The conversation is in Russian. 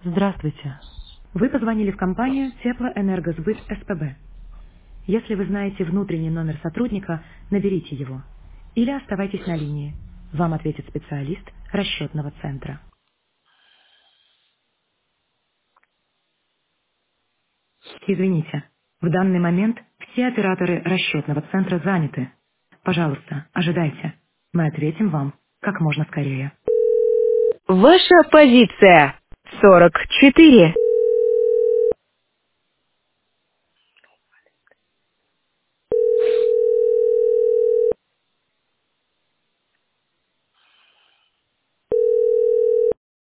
Здравствуйте. Вы позвонили в компанию Теплоэнергосбыт СПБ. Если вы знаете внутренний номер сотрудника, наберите его. Или оставайтесь на линии. Вам ответит специалист расчетного центра. Извините, в данный момент все операторы расчетного центра заняты. Пожалуйста, ожидайте. Мы ответим вам как можно скорее. Ваша позиция 44.